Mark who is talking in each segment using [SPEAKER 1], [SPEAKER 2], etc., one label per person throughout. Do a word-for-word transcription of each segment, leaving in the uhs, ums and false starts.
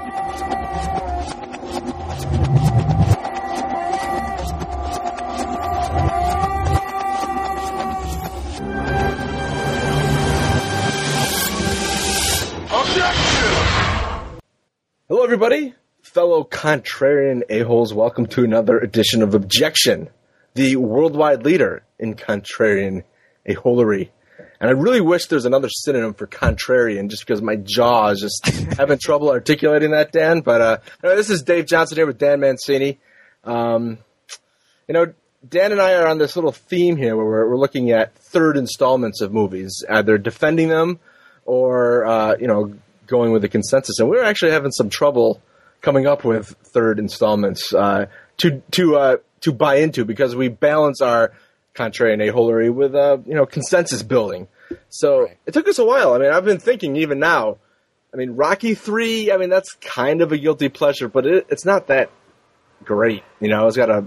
[SPEAKER 1] Hello, everybody, fellow contrarian a-holes. Welcome to another edition of Objection, the worldwide leader in contrarian a-holery. And I really wish there's another synonym for contrarian, just because my jaw is just having trouble articulating that, Dan. But uh, anyway, this is Dave Johnson here with Dan Mancini. Um, you know, Dan and I are on this little theme here where we're, we're looking at third installments of movies, either defending them or, uh, you know, going with the consensus, and we're actually having some trouble coming up with third installments uh, to to uh, to buy into, because we balance our contrarian a-holery with uh, you know consensus building. So right. It took us a while. I mean, I've been thinking even now. I mean, Rocky three. I mean, that's kind of a guilty pleasure, but it, it's not that great. You know, it's got a.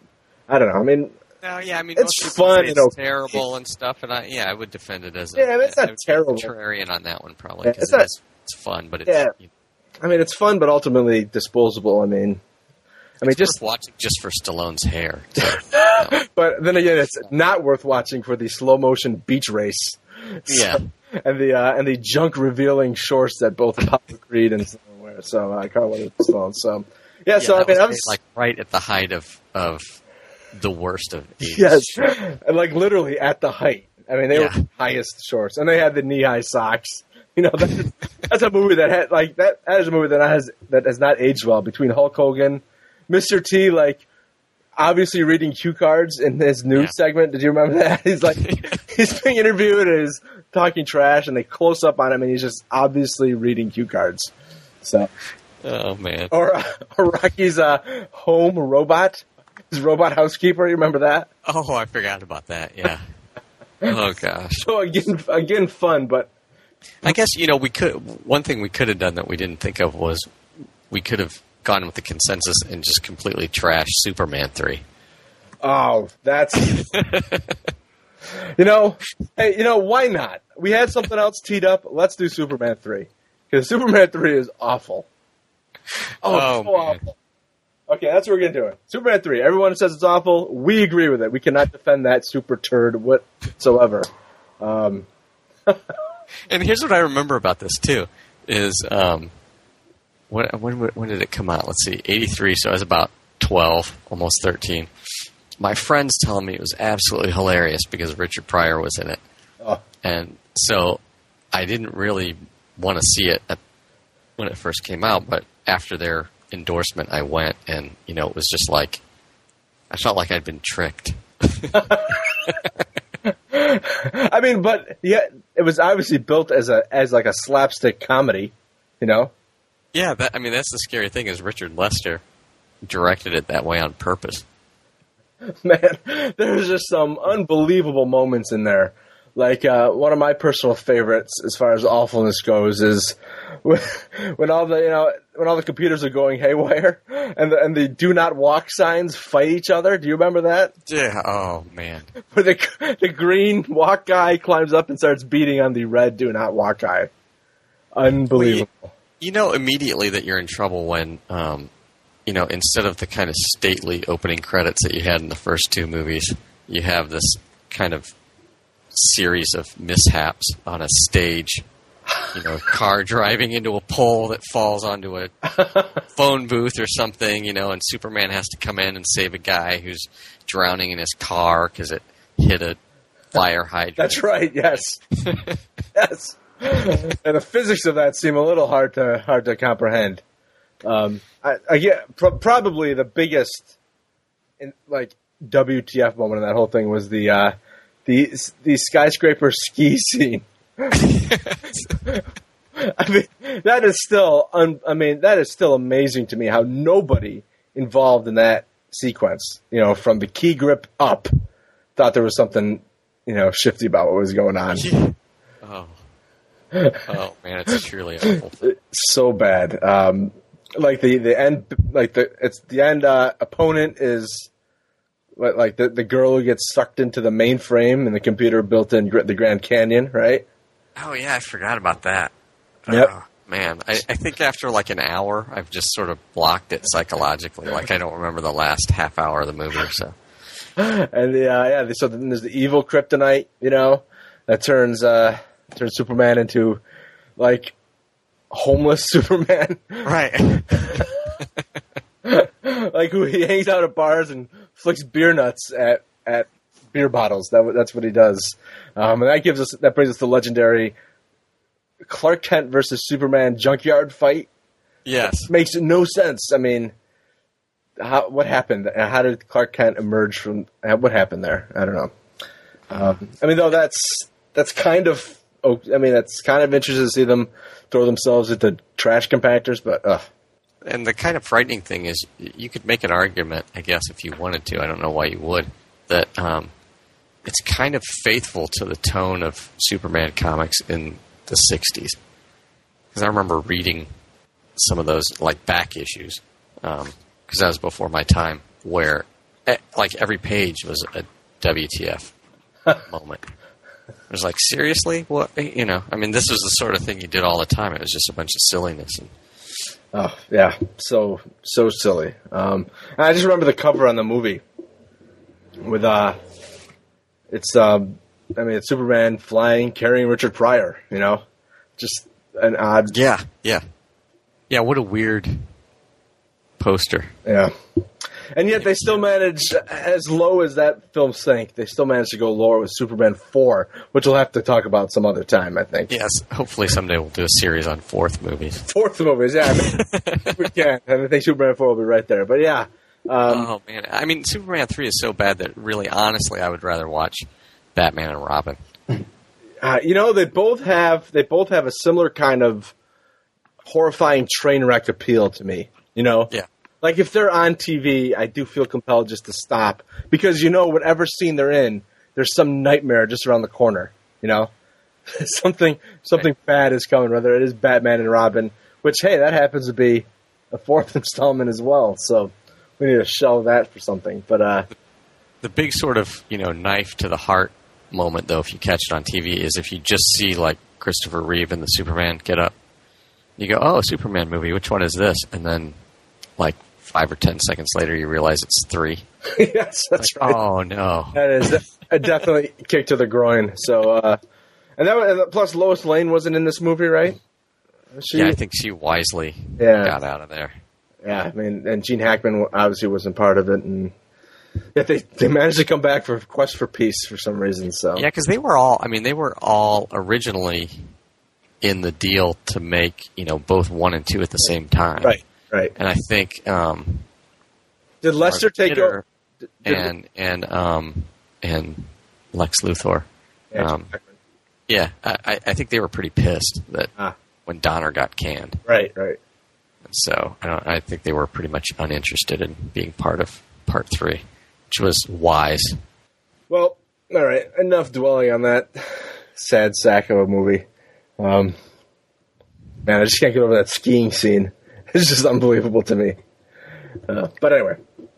[SPEAKER 1] I don't know. I mean.
[SPEAKER 2] No, yeah, I mean,
[SPEAKER 1] it's
[SPEAKER 2] most
[SPEAKER 1] fun.
[SPEAKER 2] Say it's
[SPEAKER 1] and
[SPEAKER 2] terrible and stuff, and I yeah, I would defend it as a,
[SPEAKER 1] yeah, I mean, it's not
[SPEAKER 2] I would
[SPEAKER 1] terrible.
[SPEAKER 2] Contrarian on that one, probably,
[SPEAKER 1] Yeah,
[SPEAKER 2] because
[SPEAKER 1] it's
[SPEAKER 2] it
[SPEAKER 1] not,
[SPEAKER 2] is, it's fun, but it's.
[SPEAKER 1] Yeah.
[SPEAKER 2] You know,
[SPEAKER 1] I mean, it's fun, but ultimately disposable. I mean, I mean,
[SPEAKER 2] it's
[SPEAKER 1] just
[SPEAKER 2] worth watching just for Stallone's hair. So, no.
[SPEAKER 1] But then again, it's not worth watching for the slow motion beach race.
[SPEAKER 2] Yeah,
[SPEAKER 1] so, and the uh, and the junk revealing shorts that both Apollo Creed and Stallone wear. So I can't wait to Stallone. So yeah,
[SPEAKER 2] yeah
[SPEAKER 1] so I
[SPEAKER 2] that
[SPEAKER 1] mean,
[SPEAKER 2] was
[SPEAKER 1] I was
[SPEAKER 2] like right at the height of of the worst of eighties.
[SPEAKER 1] Yes,
[SPEAKER 2] shorts.
[SPEAKER 1] and like literally at the height. I mean, they
[SPEAKER 2] Yeah.
[SPEAKER 1] were the highest shorts, and they had the knee high socks. You know, that's, that's a movie that had like that. That is a movie that has that has not aged well. Between Hulk Hogan, Mister T, like obviously reading cue cards in his news
[SPEAKER 2] Yeah.
[SPEAKER 1] segment. Did you remember that? He's like he's being interviewed and he's talking trash, and they close up on him, and he's just obviously reading cue cards. So,
[SPEAKER 2] Oh man.
[SPEAKER 1] or, uh, or Rocky's uh, home robot, his robot housekeeper. You remember that?
[SPEAKER 2] Oh, I forgot about that. Yeah. Oh gosh.
[SPEAKER 1] So again, again, fun, but.
[SPEAKER 2] I guess, you know, we could. One thing we could have done that we didn't think of was we could have gone with the consensus and just completely trashed Superman three.
[SPEAKER 1] Oh, that's you know, hey, you know, why not? We had something else teed up. Let's do Superman three, because Superman three is awful. Oh,
[SPEAKER 2] Oh,
[SPEAKER 1] so
[SPEAKER 2] man.
[SPEAKER 1] awful. Okay, that's what we're gonna do. It. Superman three. Everyone says it's awful. We agree with it. We cannot defend that super turd whatsoever. Um,
[SPEAKER 2] And here's what I remember about this too: is um, when when when did it come out? Let's see, eighty-three. So I was about twelve, almost thirteen. My friends telling me it was absolutely hilarious because Richard Pryor was in it,
[SPEAKER 1] oh.
[SPEAKER 2] and so I didn't really want to see it at, when it first came out. But after their endorsement, I went, and you know, it was just like I felt like I'd been tricked.
[SPEAKER 1] I mean, but yeah, it was obviously built as a as like a slapstick comedy, you know.
[SPEAKER 2] Yeah, that, I mean that's the scary thing is Richard Lester directed it that way on purpose.
[SPEAKER 1] Man, there's just some unbelievable moments in there. Like uh, one of my personal favorites, as far as awfulness goes, is when, when all the you know when all the computers are going haywire and the, and the do not walk signs fight each other. Do you remember that?
[SPEAKER 2] Yeah. Oh man.
[SPEAKER 1] Where the the green walk guy climbs up and starts beating on the red do not walk guy. Unbelievable.
[SPEAKER 2] Well, you, you know immediately that you're in trouble when um, you know instead of the kind of stately opening credits that you had in the first two movies, you have this kind of series of mishaps on a stage. You know, a car driving into a pole that falls onto a phone booth or something, you know, and Superman has to come in and save a guy who's drowning in his car because it hit a fire hydrant.
[SPEAKER 1] That's right, yes. Yes. And the physics of that seem a little hard to hard to comprehend. Um, I, I get, pro- probably the biggest in, like W T F moment in that whole thing was the uh, the the skyscraper ski scene. I mean, that is still. Un, I mean, that is still amazing to me how nobody involved in that sequence, you know, from the key grip up, thought there was something, you know, shifty about what was going on.
[SPEAKER 2] Oh, oh man, it's truly awful.
[SPEAKER 1] So bad. Um, like the the end, like the it's the end uh, opponent is. Like the the girl who gets sucked into the mainframe in the computer built in the Grand Canyon, right?
[SPEAKER 2] Oh yeah, I forgot about that.
[SPEAKER 1] Yep.
[SPEAKER 2] Oh, man, I, I think after like an hour, I've just sort of blocked it psychologically. Like I don't remember the last half hour of the movie or so.
[SPEAKER 1] And the, uh, yeah, so then there's the evil kryptonite, you know, that turns uh, turns Superman into like homeless Superman,
[SPEAKER 2] right?
[SPEAKER 1] Like who he hangs out at bars and flicks beer nuts at at beer bottles. That that's what he does, um, and that gives us that brings us to the legendary Clark Kent versus Superman junkyard fight.
[SPEAKER 2] Yes,
[SPEAKER 1] it makes no sense. I mean. How, what happened? How did Clark Kent emerge from? What happened there? I don't know. Um, I mean, though that's that's kind of. Oh, I mean, that's kind of interesting to see them throw themselves into trash compactors, but. Ugh.
[SPEAKER 2] And the kind of frightening thing is, you could make an argument, I guess, if you wanted to. I don't know why you would. That um, it's kind of faithful to the tone of Superman comics in the sixties. Because I remember reading some of those like back issues. Um, because that was before my time, where like every page was a W T F moment. It was like, seriously? What? You know, I mean, this was the sort of thing you did all the time. It was just a bunch of silliness. And
[SPEAKER 1] oh, yeah. So, so silly. Um, I just remember the cover on the movie with, uh, it's, um, I mean, it's Superman flying, carrying Richard Pryor, you know? Just an odd...
[SPEAKER 2] Yeah, yeah. Yeah, what a weird... poster.
[SPEAKER 1] Yeah. And yet they still managed, as low as that film sank, they still managed to go lower with Superman four, which we'll have to talk about some other time, I think.
[SPEAKER 2] Yes, hopefully someday we'll do a series on fourth movies.
[SPEAKER 1] Fourth movies, yeah. I mean, we can. And I think Superman four will be right there. But yeah. Um,
[SPEAKER 2] oh, man. I mean, Superman three is so bad that really, honestly, I would rather watch Batman and Robin.
[SPEAKER 1] Uh, you know, they both have they both have a similar kind of horrifying train wreck appeal to me. You know?
[SPEAKER 2] Yeah.
[SPEAKER 1] Like, if they're on T V, I do feel compelled just to stop. Because, you know, whatever scene they're in, there's some nightmare just around the corner, you know? something something right. bad is coming, whether it is Batman and Robin, which, hey, that happens to be a fourth installment as well. So we need to shelve that for something. But uh,
[SPEAKER 2] the big sort of, you know, knife to the heart moment, though, if you catch it on T V, is if you just see, like, Christopher Reeve and the Superman get up. You go, oh, a Superman movie, which one is this? And then, like, five or ten seconds later, you realize it's three.
[SPEAKER 1] Yes, that's
[SPEAKER 2] like,
[SPEAKER 1] right.
[SPEAKER 2] Oh, no.
[SPEAKER 1] That is a definitely kick to the groin. So, uh, and that was, plus Lois Lane wasn't in this movie, right?
[SPEAKER 2] She, yeah, I think she wisely
[SPEAKER 1] yeah.
[SPEAKER 2] got out of there.
[SPEAKER 1] Yeah, I mean, and Gene Hackman obviously wasn't part of it, and yet they, they managed to come back for Quest for Peace for some reason. So
[SPEAKER 2] yeah, because they were all, I mean, they were all originally in the deal to make, you know, both one and two at the same time.
[SPEAKER 1] Right, right.
[SPEAKER 2] And I think um,
[SPEAKER 1] did Lester take over?
[SPEAKER 2] Did, and and um and Lex Luthor.
[SPEAKER 1] Yeah,
[SPEAKER 2] um, yeah I, I think they were pretty pissed that
[SPEAKER 1] ah.
[SPEAKER 2] when Donner got canned.
[SPEAKER 1] Right, right.
[SPEAKER 2] And so I don't. I think they were pretty much uninterested in being part of part three, which was wise.
[SPEAKER 1] Well, all right. Enough dwelling on that sad sack of a movie. Um, man, I just can't get over that skiing scene. It's just unbelievable to me. Uh, but anyway,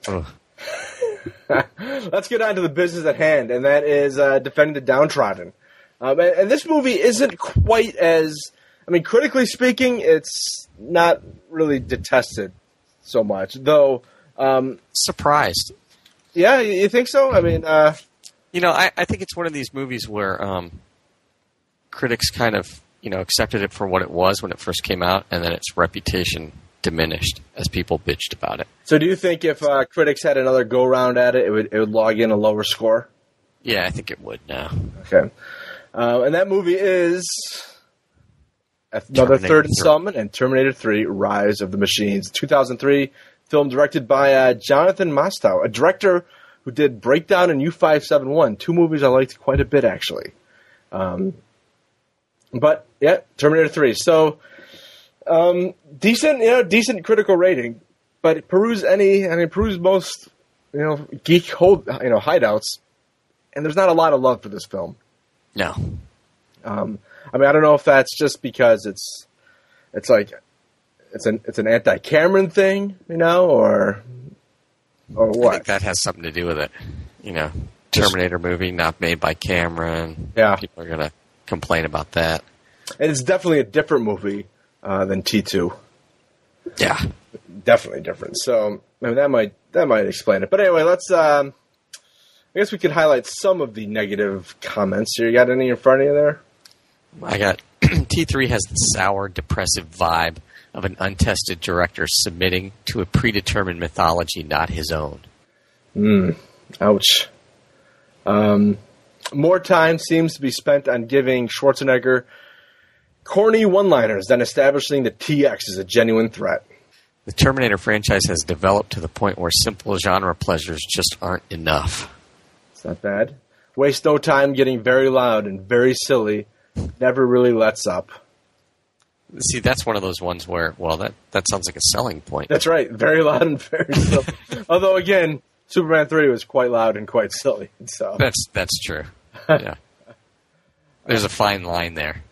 [SPEAKER 1] let's get on to the business at hand, and that is uh, defending the downtrodden. Um, and, and this movie isn't quite as, I mean, critically speaking, it's not really detested so much, though. Um,
[SPEAKER 2] Surprised.
[SPEAKER 1] Yeah, you think so? I mean, uh,
[SPEAKER 2] you know, I, I think it's one of these movies where um, critics kind of, you know, accepted it for what it was when it first came out, and then its reputation diminished as people bitched about it.
[SPEAKER 1] So do you think if uh, critics had another go-round at it, it would it would log in a lower score?
[SPEAKER 2] Yeah, I think it would now.
[SPEAKER 1] Okay. Uh, and that movie is another
[SPEAKER 2] Terminator
[SPEAKER 1] third installment in Terminator three, Rise of the Machines. two thousand three film directed by uh, Jonathan Mostow, a director who did Breakdown and U five seventy-one, two movies I liked quite a bit, actually. Um, but, yeah, Terminator three. So, um, decent, you know, decent critical rating, but peruse any, I mean, peruse most, you know, geek hold, you know, hideouts, and there's not a lot of love for this film.
[SPEAKER 2] No.
[SPEAKER 1] Um, I mean, I don't know if that's just because it's, it's like, it's an, it's an anti-Cameron thing, you know, or, or what?
[SPEAKER 2] I think that has something to do with it. You know, Terminator just, movie not made by Cameron.
[SPEAKER 1] Yeah.
[SPEAKER 2] People are going to complain about that.
[SPEAKER 1] And it's definitely a different movie uh, than T two.
[SPEAKER 2] Yeah,
[SPEAKER 1] definitely different. So I mean, that might that might explain it. But anyway, let's. Um, I guess we could highlight some of the negative comments here. You got any in front of you there?
[SPEAKER 2] I got T three has the sour, depressive vibe of an untested director submitting to a predetermined mythology not his own.
[SPEAKER 1] Hmm. Ouch. Um, more time seems to be spent on giving Schwarzenegger corny one-liners than establishing the T X as a genuine threat.
[SPEAKER 2] The Terminator franchise has developed to the point where simple genre pleasures just aren't enough.
[SPEAKER 1] It's not bad. Waste no time getting very loud and very silly. Never really lets up.
[SPEAKER 2] See, that's one of those ones where, well, that, that sounds like a selling point.
[SPEAKER 1] That's right. Very loud and very silly. Although, again, Superman three was quite loud and quite silly. So
[SPEAKER 2] That's that's true. Yeah. There's a fine line there.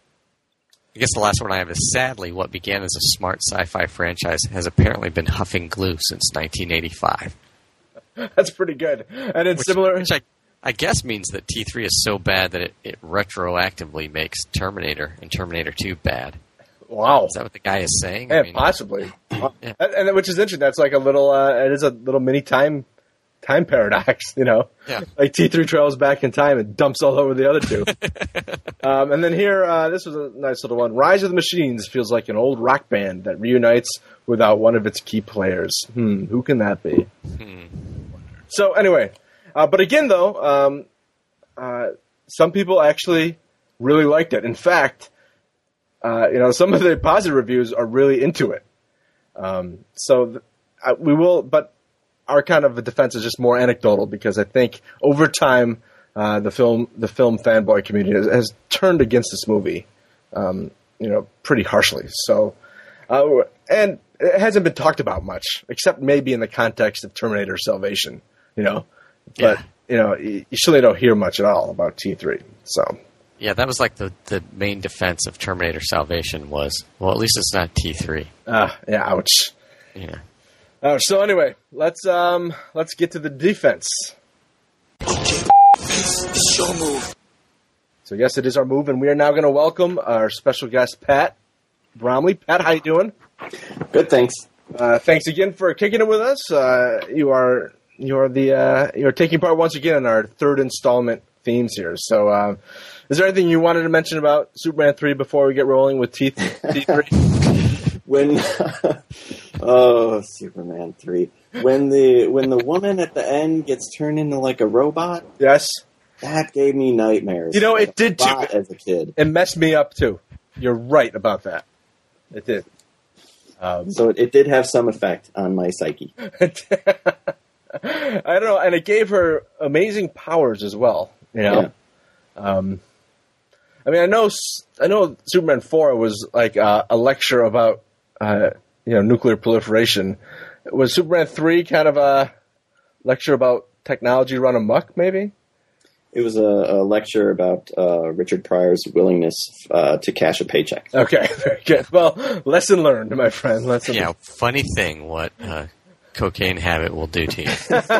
[SPEAKER 2] I guess the last one I have is, sadly, what began as a smart sci-fi franchise has apparently been huffing glue since nineteen eighty-five.
[SPEAKER 1] That's pretty good. And it's
[SPEAKER 2] which,
[SPEAKER 1] similar...
[SPEAKER 2] Which I, I guess means that T three is so bad that it, it retroactively makes Terminator and Terminator two bad.
[SPEAKER 1] Wow.
[SPEAKER 2] Is that what the guy is saying?
[SPEAKER 1] Yeah,
[SPEAKER 2] I mean,
[SPEAKER 1] possibly.
[SPEAKER 2] Yeah.
[SPEAKER 1] And, and which is interesting. That's like a little... Uh, it is a little mini time time paradox, you know?
[SPEAKER 2] Yeah.
[SPEAKER 1] Like T three travels back in time and dumps all over the other two. um, and then here, uh, this was a nice little one. Rise of the Machines feels like an old rock band that reunites without one of its key players. Hmm, who can that be?
[SPEAKER 2] Hmm.
[SPEAKER 1] So anyway, uh, but again, though, um, uh, some people actually really liked it. In fact, uh, you know, some of the positive reviews are really into it. Um, so th- uh, we will, but our kind of defense is just more anecdotal because I think over time uh, the film the film fanboy community has, has turned against this movie, um, you know, pretty harshly. So, uh, and it hasn't been talked about much, except maybe in the context of Terminator Salvation, you know. But
[SPEAKER 2] Yeah.
[SPEAKER 1] you know, you, you surely don't hear much at all about T three. So.
[SPEAKER 2] Yeah, that was like the, the main defense of Terminator Salvation was, well, at least it's not T three.
[SPEAKER 1] Ah, uh, yeah, ouch.
[SPEAKER 2] Yeah.
[SPEAKER 1] Uh, so anyway, let's um let's get to the defense.
[SPEAKER 3] Okay, it's your move.
[SPEAKER 1] So yes, it is our move, and we are now going to welcome our special guest, Pat Bromley. Pat, how you doing?
[SPEAKER 4] Good, thanks.
[SPEAKER 1] Uh, thanks again for kicking it with us. Uh, you are you are the uh, you are taking part once again in our third installment themes here. So, uh, is there anything you wanted to mention about Superman three before we get rolling with T three?
[SPEAKER 4] When oh, Superman three. When the when the woman at the end gets turned into like a robot,
[SPEAKER 1] Yes.
[SPEAKER 4] that gave me nightmares.
[SPEAKER 1] You know, it did too.
[SPEAKER 4] lot as a kid.
[SPEAKER 1] It messed me up too. You're right about that. It did. Um,
[SPEAKER 4] So it, it did have some effect on my psyche.
[SPEAKER 1] I don't know, and it gave her amazing powers as well. You know,
[SPEAKER 4] Yeah.
[SPEAKER 1] um, I mean, I know, I know, Superman four was like uh, a lecture about uh, you know nuclear proliferation. Was Superman three kind of a lecture about technology run amok? Maybe.
[SPEAKER 4] It was a, a lecture about uh, Richard Pryor's willingness uh, to cash a paycheck.
[SPEAKER 1] Okay, very good. Well, lesson learned, my friend. Lesson.
[SPEAKER 2] Yeah, funny thing what uh, cocaine habit will do to you.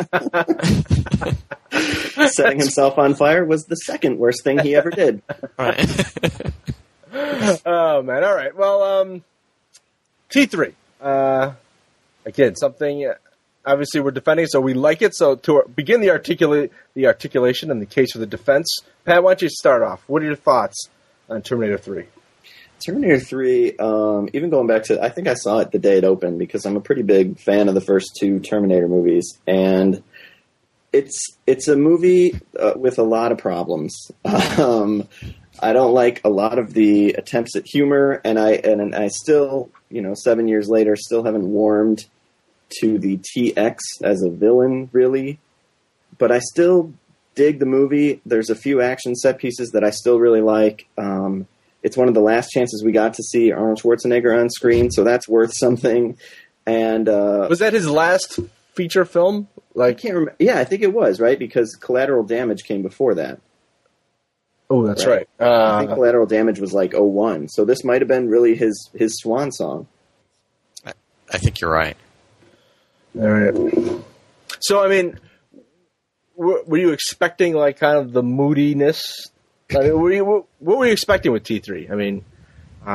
[SPEAKER 4] Setting himself on fire was the second worst thing he ever did.
[SPEAKER 2] Right.
[SPEAKER 1] Oh man! All right. Well, um, T three. Uh, again, something. Uh, obviously, we're defending, so we like it. So to begin the articulate the articulation and the case for the defense, Pat, why don't you start off? What are your thoughts on Terminator three?
[SPEAKER 4] Terminator three, um, even going back to, I think I saw it the day it opened because I'm a pretty big fan of the first two Terminator movies, and it's it's a movie uh, with a lot of problems. Um, I don't like a lot of the attempts at humor, and I and, and I still, you know, seven years later, still haven't warmed to the T X as a villain, really. But I still dig the movie. There's a few action set pieces that I still really like. Um, it's one of the last chances we got to see Arnold Schwarzenegger on screen, so that's worth something. And uh,
[SPEAKER 1] Was that his last feature film?
[SPEAKER 4] I
[SPEAKER 1] Like,
[SPEAKER 4] can't remember. Yeah, I think it was, right? Because Collateral Damage came before that.
[SPEAKER 1] oh, that's
[SPEAKER 4] Right.
[SPEAKER 1] right.
[SPEAKER 4] I think
[SPEAKER 1] Uh,
[SPEAKER 4] Collateral Damage was like oh one. So this might have been really his, his swan song.
[SPEAKER 2] I think you're right.
[SPEAKER 1] all right. So, I mean, were, were you expecting like kind of the moodiness? I mean, were you, what were you expecting with T three? I mean, um,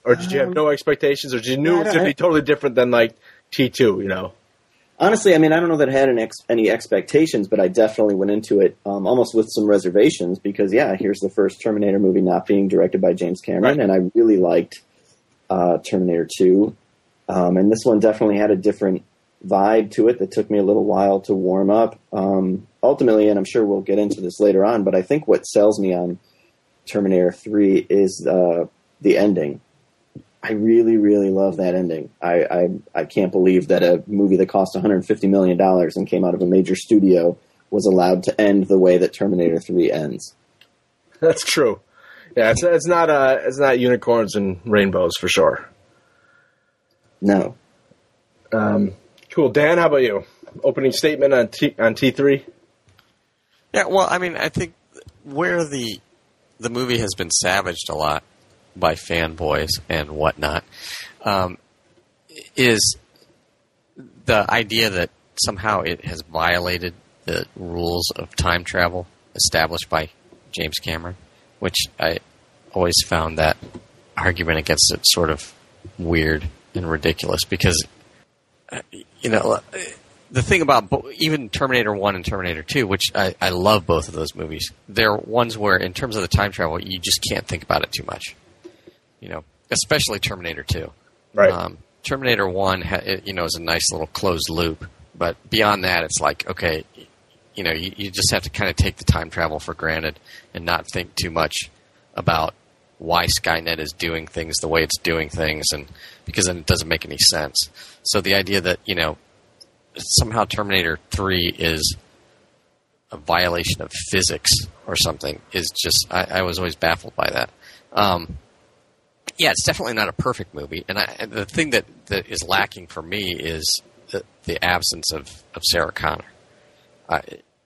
[SPEAKER 1] Or did you have no expectations, or did you knew it was going to be totally different than, like, T two, you know?
[SPEAKER 4] Honestly, I mean, I don't know that I had an ex- any expectations, but I definitely went into it um, almost with some reservations because, yeah, here's the first Terminator movie not being directed by James Cameron,
[SPEAKER 1] Right.
[SPEAKER 4] and I really liked uh, Terminator two. Um, and this one definitely had a different vibe to it that took me a little while to warm up. Um, ultimately, and I'm sure we'll get into this later on, but I think what sells me on Terminator three is uh, the ending. I really, really love that ending. I, I I can't believe that a movie that cost one hundred fifty million dollars and came out of a major studio was allowed to end the way that Terminator three ends.
[SPEAKER 1] That's true. Yeah, it's it's not uh it's not unicorns and rainbows for sure.
[SPEAKER 4] No.
[SPEAKER 1] Um, cool, Dan. How about you? Opening statement on T on T three.
[SPEAKER 2] Yeah, well, I mean, I think where the the movie has been savaged a lot by fanboys and whatnot um, is the idea that somehow it has violated the rules of time travel established by James Cameron, which I always found that argument against it sort of weird and ridiculous because, you know, the thing about bo- even Terminator one and Terminator two, which I, I love both of those movies, they're ones where in terms of the time travel, you just can't think about it too much. You know, especially Terminator two.
[SPEAKER 1] Right.
[SPEAKER 2] Um, Terminator one, ha- it, you know, is a nice little closed loop, but beyond that, it's like, okay, you know, you, you just have to kind of take the time travel for granted and not think too much about why Skynet is doing things the way it's doing things, and because then it doesn't make any sense. So the idea that, you know, somehow Terminator three is a violation of physics or something is just, I, I was always baffled by that. Um, Yeah, it's definitely not a perfect movie, and, I, and the thing that, that is lacking for me is the, the absence of, of Sarah Connor. I,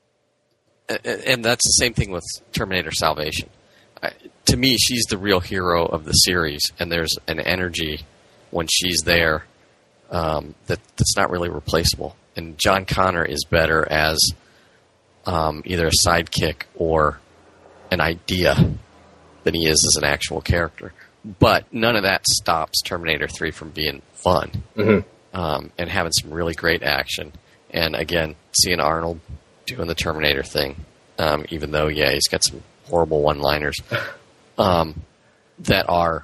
[SPEAKER 2] and that's the same thing with Terminator Salvation. I, to me, she's the real hero of the series, and there's an energy when she's there um, that that's not really replaceable. And John Connor is better as um, either a sidekick or an idea than he is as an actual character. But none of that stops Terminator three from being fun
[SPEAKER 1] Mm-hmm.
[SPEAKER 2] um, and having some really great action. And again, seeing Arnold doing the Terminator thing, um, even though, yeah, he's got some horrible one-liners um, that are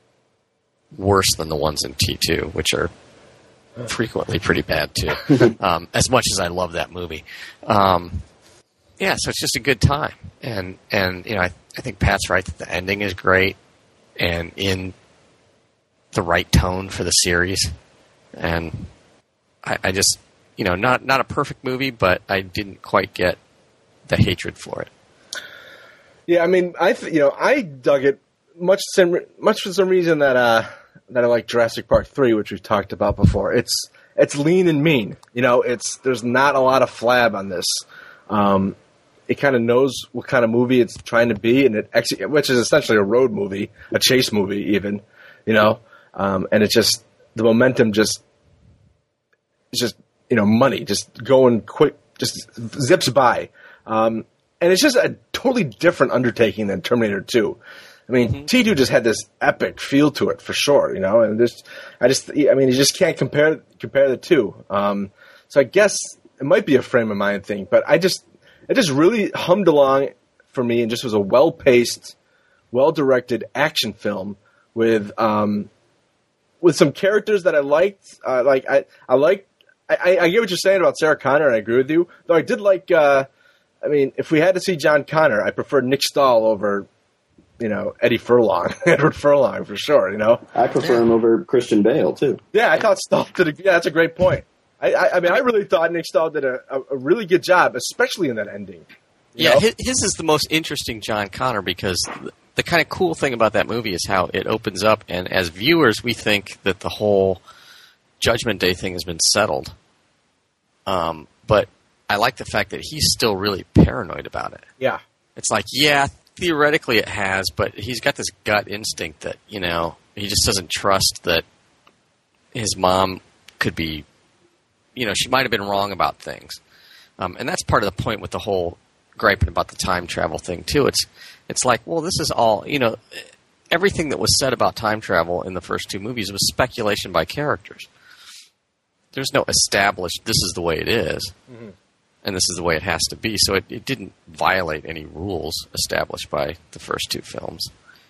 [SPEAKER 2] worse than the ones in T two, which are frequently pretty bad, too, um, as much as I love that movie. Um, yeah, so it's just a good time. And, and you know, I, I think Pat's right that the ending is great and in the right tone for the series. And I, I just, you know, not not a perfect movie, but I didn't quite get the hatred for it.
[SPEAKER 1] Yeah, I mean, I th- you know I dug it much same, much for some reason that uh, that I like Jurassic Park three, which we've talked about before. It's it's lean and mean. You know, it's there's not a lot of flab on this. Um, it kind of knows what kind of movie it's trying to be, and it ex- which is essentially a road movie, a chase movie, even. You know, um, and it's just the momentum just it's just you know money just going quick, just zips by. Um, And it's just a totally different undertaking than Terminator two. I mean, mm-hmm. T two just had this epic feel to it for sure, you know. And just, I just, I mean, you just can't compare compare the two. Um, so I guess it might be a frame of mind thing, but I just, it just really hummed along for me, and just was a well paced, well directed action film with um, with some characters that I liked. Uh, like I, I like, I, I get what you're saying about Sarah Connor, and I agree with you. Though I did like. Uh, I mean, if we had to see John Connor, I prefer Nick Stahl over, you know, Eddie Furlong, Edward Furlong for sure. You know,
[SPEAKER 4] I prefer yeah. him over Christian Bale too.
[SPEAKER 1] Yeah, I thought Stahl did. A, yeah, that's a great point. I, I, I mean, I really thought Nick Stahl did a, a, a really good job, especially in that ending.
[SPEAKER 2] Yeah, his, his is the most interesting John Connor because the, the kind of cool thing about that movie is how it opens up, and as viewers, we think that the whole Judgment Day thing has been settled. Um, but I like the fact that he's still really paranoid about it.
[SPEAKER 1] Yeah.
[SPEAKER 2] It's like, yeah, theoretically it has, but he's got this gut instinct that, you know, he just doesn't trust that his mom could be, you know, she might have been wrong about things. Um, and that's part of the point with the whole griping about the time travel thing, too. It's it's like, well, this is all, you know, everything that was said about time travel in the first two movies was speculation by characters. There's no established, this is the way it is, mm-hmm. and this is the way it has to be. So it, it didn't violate any rules established by the first two films.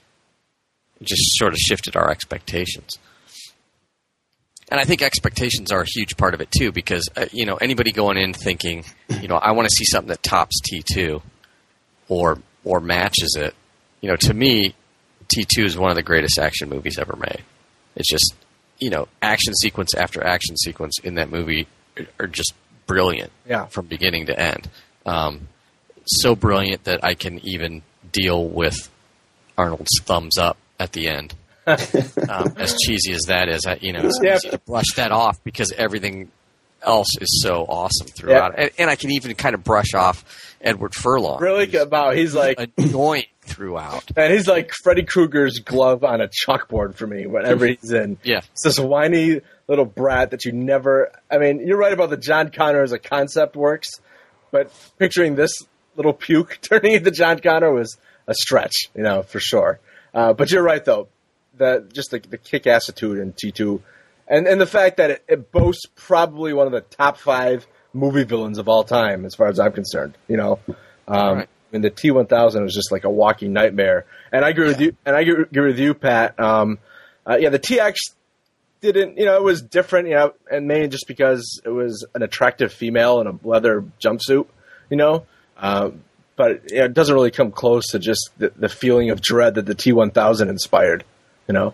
[SPEAKER 2] It just sort of shifted our expectations. And I think expectations are a huge part of it, too, because, uh, you know, anybody going in thinking, you know, I want to see something that tops T two or or matches it, you know, to me, T two is one of the greatest action movies ever made. It's just, you know, action sequence after action sequence in that movie are just brilliant
[SPEAKER 1] yeah.
[SPEAKER 2] from beginning to end. Um, so brilliant that I can even deal with Arnold's thumbs up at the end. um, as cheesy as that is, I, you know, it's
[SPEAKER 1] yeah.
[SPEAKER 2] easy to brush that off because everything else is so awesome throughout.
[SPEAKER 1] Yeah.
[SPEAKER 2] And, and I can even kind of brush off Edward Furlong.
[SPEAKER 1] Really about he's like
[SPEAKER 2] annoying throughout.
[SPEAKER 1] And he's like Freddy Krueger's glove on a chalkboard for me whenever he's in.
[SPEAKER 2] Yeah.
[SPEAKER 1] It's this whiny little brat that you never... I mean, you're right about the John Connor as a concept works, but picturing this little puke turning into John Connor was a stretch, you know, for sure. Uh, but you're right, though. The, just the, the kick attitude in T two, and and the fact that it, it boasts probably one of the top five movie villains of all time, as far as I'm concerned. You know, um, right. I mean the T one thousand is just like a walking nightmare. And I agree yeah. with you. And I agree, agree with you, Pat. Um, uh, yeah, the T X didn't. You know, it was different. You know, and mainly just because it was an attractive female in a leather jumpsuit. You know. Uh, but you know, it doesn't really come close to just the, the feeling of dread that the T one thousand inspired. You know,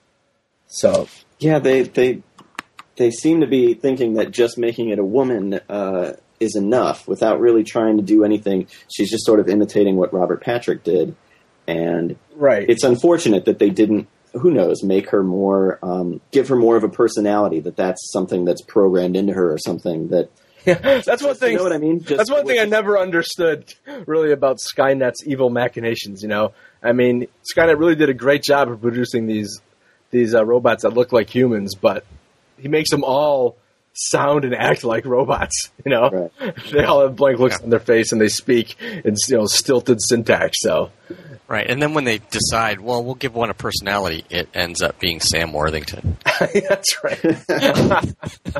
[SPEAKER 1] so
[SPEAKER 4] yeah, they they they seem to be thinking that just making it a woman uh, is enough without really trying to do anything. She's just sort of imitating what Robert Patrick did, and
[SPEAKER 1] right.
[SPEAKER 4] It's unfortunate that they didn't. Who knows? Make her more, um, give her more of a personality. That that's something that's programmed into her, or something that.
[SPEAKER 1] Yeah, that's one thing.
[SPEAKER 4] You know what I mean? Just
[SPEAKER 1] that's one thing I never understood, really, about Skynet's evil machinations. You know, I mean, Skynet really did a great job of producing these these uh, robots that look like humans, but he makes them all sound and act like robots. You know, right. They all have blank looks yeah. on their face and they speak in you know stilted syntax. So,
[SPEAKER 2] right, and then when they decide, well, we'll give one a personality, it ends up being Sam Worthington.
[SPEAKER 1] That's right.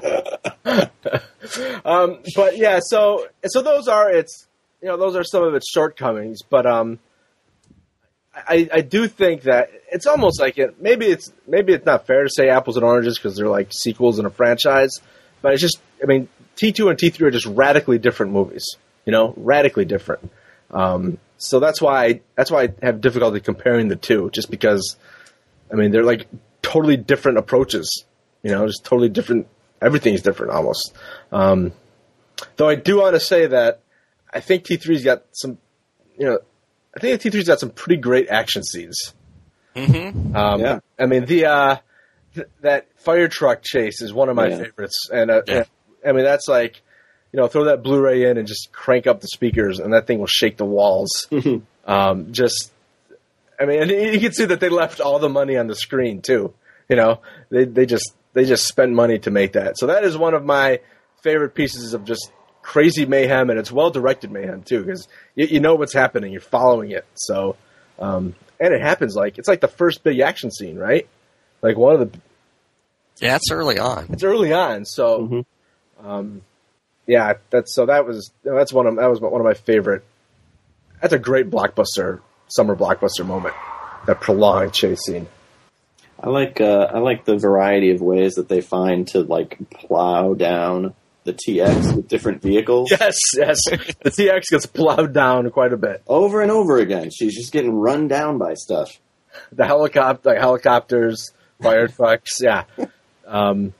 [SPEAKER 1] um, but yeah, so so those are its you know those are some of its shortcomings. But um, I I do think that it's almost like it. Maybe it's maybe it's not fair to say apples and oranges because they're like sequels in a franchise. But it's just I mean T two and T three are just radically different movies. You know, radically different. Um, so that's why I, that's why I have difficulty comparing the two. Just because I mean they're like totally different approaches. You know, just totally different. Everything's different almost. Um, though I do want to say that I think T three's got some, you know, I think T three's got some pretty great action scenes.
[SPEAKER 2] Mm-hmm.
[SPEAKER 1] Um,
[SPEAKER 4] yeah.
[SPEAKER 1] I mean, the uh, th- that fire truck chase is one of my
[SPEAKER 4] yeah.
[SPEAKER 1] favorites. And, uh,
[SPEAKER 2] yeah.
[SPEAKER 1] I mean, that's like, you know, throw that Blu-ray in and just crank up the speakers and that thing will shake the walls. um, just, I mean, and you can see that they left all the money on the screen too. You know, they they just they just spent money to make that. So that is one of my favorite pieces of just crazy mayhem, and it's well directed mayhem too, because you, you know what's happening, you're following it. So, um, and it happens like it's like the first big action scene, right? Like one of the
[SPEAKER 2] yeah, it's early on.
[SPEAKER 1] It's early on, so
[SPEAKER 4] mm-hmm.
[SPEAKER 1] um, yeah, that's so that was that's one of that was one of my favorite. That's a great blockbuster summer blockbuster moment. That prolonged chase scene.
[SPEAKER 4] I like uh, I like the variety of ways that they find to like plow down the T X with different vehicles.
[SPEAKER 1] Yes, yes. The T X gets plowed down quite a bit.
[SPEAKER 4] Over and over again. She's just getting run down by stuff.
[SPEAKER 1] The helicopter, like helicopters, fire trucks, yeah. Um,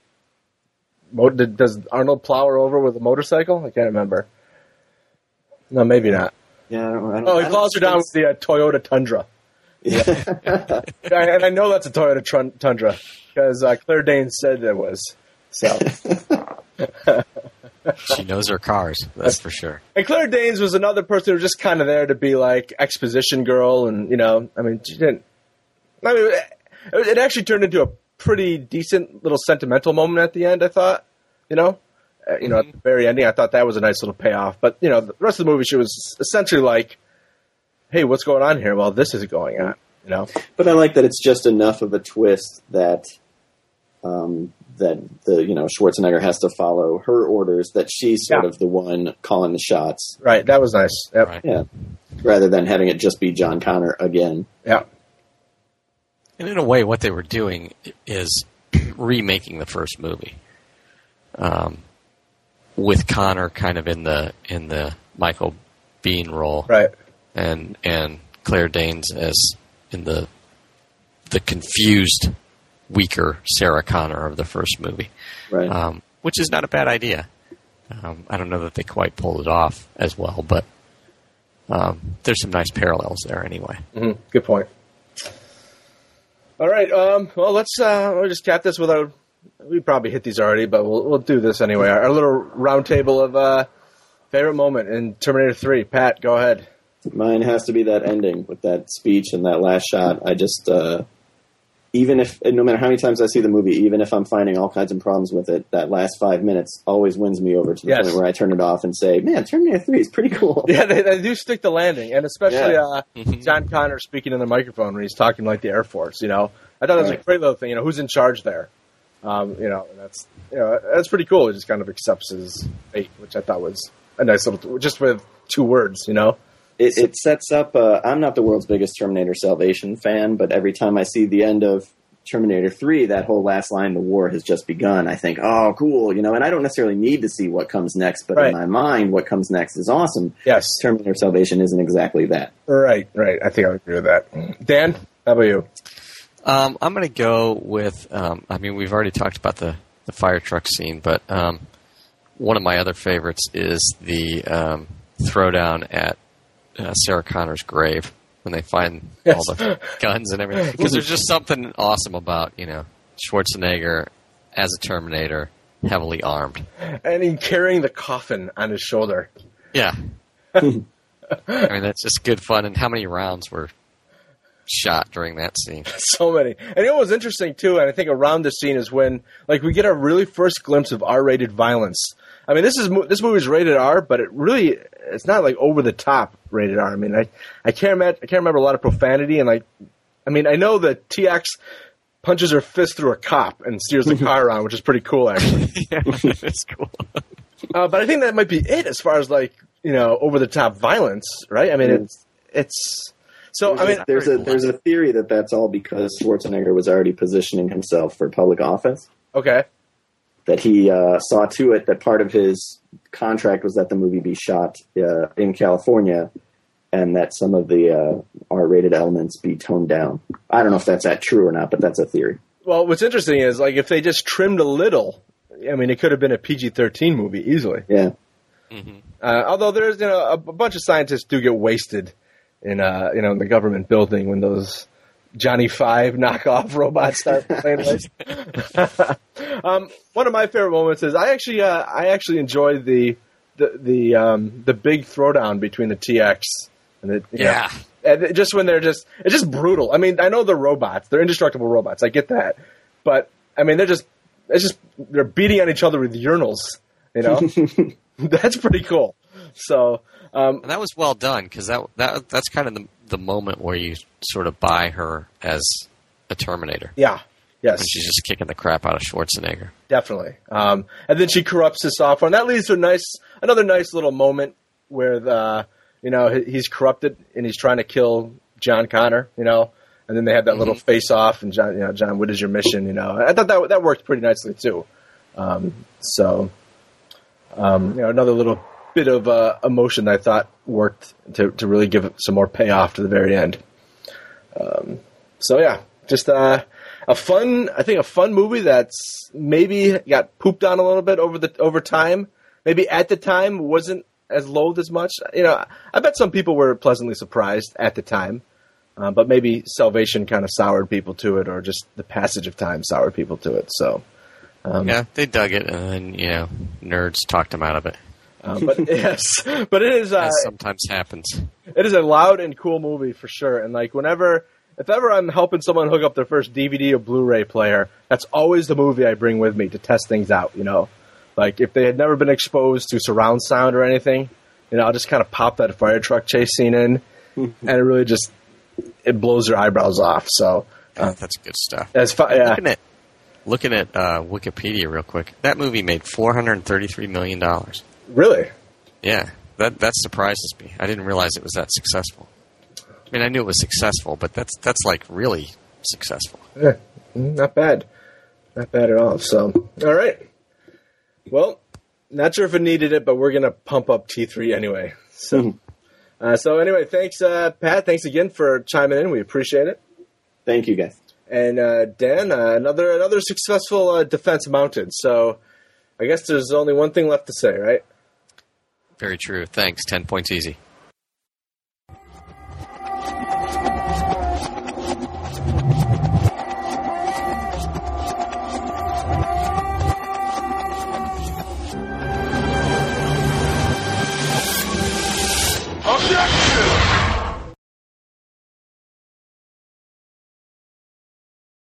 [SPEAKER 1] does Arnold plow her over with a motorcycle? I can't remember. No, maybe not.
[SPEAKER 4] Yeah, I don't, I don't,
[SPEAKER 1] oh, he
[SPEAKER 4] I don't
[SPEAKER 1] plows her down with the uh, Toyota Tundra.
[SPEAKER 4] Yeah.
[SPEAKER 1] And I know that's a Toyota Trun- Tundra because uh, Claire Danes said it was. So
[SPEAKER 2] she knows her cars, that's for sure.
[SPEAKER 1] And Claire Danes was another person who was just kind of there to be like exposition girl, and you know, I mean, she didn't. I mean, it, it actually turned into a pretty decent little sentimental moment at the end. I thought, you know, uh, you know,
[SPEAKER 2] Mm-hmm.
[SPEAKER 1] at the very ending, I thought that was a nice little payoff. But you know, the rest of the movie, she was essentially like, hey, what's going on here? Well, this is going on. You know,
[SPEAKER 4] But I like that it's just enough of a twist that um, that the you know Schwarzenegger has to follow her orders. That she's sort
[SPEAKER 1] Yeah.
[SPEAKER 4] of the one calling the shots.
[SPEAKER 1] right? That was nice. Yep.
[SPEAKER 2] Right.
[SPEAKER 4] Yeah, rather than having it just be John Connor again.
[SPEAKER 1] Yeah.
[SPEAKER 2] And in a way, what they were doing is remaking the first movie, um, with Connor kind of in the in the Michael Biehn role,
[SPEAKER 1] Right.
[SPEAKER 2] and and Claire Danes as in the the confused, weaker Sarah Connor of the first movie,
[SPEAKER 4] Right.
[SPEAKER 2] um, which is not a bad idea. Um, I don't know that they quite pulled it off as well, but um, there's some nice parallels there anyway.
[SPEAKER 1] Mm-hmm. Good point. All right. Um, well, let's uh, we'll just cap this with our. We probably hit these already, but we'll we'll do this anyway. Our, our little round table of uh, favorite moment in Terminator three. Pat, go ahead.
[SPEAKER 4] Mine has to be that ending with that speech and that last shot. I just, uh, even if, no matter how many times I see the movie, even if I'm finding all kinds of problems with it, that last five minutes always wins me over to the
[SPEAKER 1] Yes.
[SPEAKER 4] point where I turn it off and say, man, Terminator three is pretty cool.
[SPEAKER 1] Yeah, they, they do stick the landing, and especially
[SPEAKER 4] Yeah.
[SPEAKER 1] uh, John Connor speaking in the microphone when he's talking like the Air Force. You know, I thought that was a
[SPEAKER 4] Right.
[SPEAKER 1] great little thing. You know, who's in charge there? Um, you know, and that's you know that's pretty cool. He just kind of accepts his fate, which I thought was a nice little, just with two words. You know.
[SPEAKER 4] It, it sets up, uh, I'm not the world's biggest Terminator Salvation fan, but every time I see the end of Terminator three, that whole last line, the war has just begun, I think, oh, cool, you know, and I don't necessarily need to see what comes next, but
[SPEAKER 1] Right.
[SPEAKER 4] in my mind, what comes next is awesome.
[SPEAKER 1] Yes.
[SPEAKER 4] Terminator Salvation isn't exactly that.
[SPEAKER 1] Right. Right. I think I would agree with that. Dan, how about you?
[SPEAKER 2] Um, I'm going to go with. Um, I mean, we've already talked about the, the fire truck scene, but um, one of my other favorites is the um, throwdown at uh, Sarah Connor's grave when they find
[SPEAKER 1] Yes.
[SPEAKER 2] all the guns and everything. Because there's just something awesome about you know Schwarzenegger as a Terminator, heavily armed.
[SPEAKER 1] And in carrying the coffin on his shoulder.
[SPEAKER 2] Yeah, I mean that's just good fun. And how many rounds were shot during that scene?
[SPEAKER 1] So many. And you know what was interesting, too, and I think around this scene is when, like, we get our really first glimpse of R-rated violence. I mean, this is this movie's rated R, but it really, it's not, like, over-the-top rated R. I mean, I, I, can't imagine, I can't remember a lot of profanity, and, like, I mean, I know that T X punches her fist through a cop and steers the car around, which is pretty cool, actually.
[SPEAKER 2] Yeah, it's cool.
[SPEAKER 1] Uh, but I think that might be it as far as, like, you know, over-the-top violence, right? I mean, it's, it's... So, I mean,
[SPEAKER 4] there's a there's a theory that that's all because Schwarzenegger was already positioning himself for public office.
[SPEAKER 1] okay.
[SPEAKER 4] That he uh, saw to it that part of his contract was that the movie be shot uh, in California, and that some of the uh, R-rated elements be toned down. I don't know if that's that true or not, but that's a theory.
[SPEAKER 1] Well, what's interesting is, like, if they just trimmed a little, I mean, it could have been a P G thirteen movie easily.
[SPEAKER 4] Yeah.
[SPEAKER 1] Uh, although there's, you know, a, a bunch of scientists do get wasted in, uh, you know, in the government building when those Johnny Five knockoff robots start playing with. um, one of my favorite moments is I actually, uh, I actually enjoyed the, the, the, um, the big throwdown between the T X and the, you know,
[SPEAKER 2] Yeah.
[SPEAKER 1] and just when they're just, it's just brutal. I mean, I know they're robots, they're indestructible robots. I get that, but I mean, they're just, it's just they're beating on each other with urinals. You know, that's pretty cool. So. Um,
[SPEAKER 2] And that was well done because that that that's kind of the the moment where you sort of buy her as a Terminator.
[SPEAKER 1] yeah. Yes.
[SPEAKER 2] When she's just kicking the crap out of Schwarzenegger.
[SPEAKER 1] Definitely. Um, and then she corrupts his software, and that leads to a nice, another nice little moment where the, you know, he- he's corrupted and he's trying to kill John Connor. You know, and then they have that little face off, and John, you know, John, what is your mission? You know, I thought that that worked pretty nicely too. Um, so, um, you know, another little bit of uh, emotion that I thought worked to to really give it some more payoff to the very end. Um, so yeah, just uh, a fun, I think a fun movie that's maybe got pooped on a little bit over the over time. Maybe at the time wasn't as loathed as much. You know, I bet some people were pleasantly surprised at the time, uh, but maybe Salvation kind of soured people to it, or just the passage of time soured people to it. So um,
[SPEAKER 2] Yeah, they dug it, and then you know nerds talked them out of it.
[SPEAKER 1] uh, but yes, but it is. Uh,
[SPEAKER 2] As sometimes happens.
[SPEAKER 1] It is a loud and cool movie for sure. And like whenever, if ever I'm helping someone hook up their first D V D or Blu-ray player, that's always the movie I bring with me to test things out. You know, like if they had never been exposed to surround sound or anything, you know, I'll just kind of pop that fire truck chase scene in, and it really just it blows your eyebrows off. So
[SPEAKER 2] uh, that's good stuff.
[SPEAKER 1] As far, yeah.
[SPEAKER 2] Looking at looking at uh, Wikipedia real quick, that movie made four hundred thirty-three million dollars.
[SPEAKER 1] Really?
[SPEAKER 2] Yeah, that that surprises me. I didn't realize it was that successful. I mean, I knew it was successful, but that's that's like really successful.
[SPEAKER 1] Yeah, not bad, not bad at all. So, all right. Well, not sure if it needed it, but we're gonna pump up T three anyway. So, uh, so anyway, thanks, uh, Pat. Thanks again for chiming in. We appreciate it.
[SPEAKER 4] Thank you, guys.
[SPEAKER 1] And uh, Dan, uh, another another successful uh, defense mounted. So, I guess there's only one thing left to say, right?
[SPEAKER 2] Very true. Thanks. Ten points easy.